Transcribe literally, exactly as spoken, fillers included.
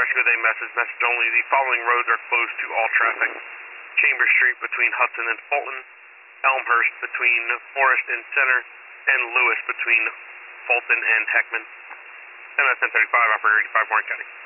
Rescue with a message. Message only. The following roads are closed to all traffic. Chambers Street between Hudson and Fulton. Elmhurst between Forest and Center. And Lewis between Fulton and Heckman. M S ten thirty-five, Operator eighty-five, Warren County.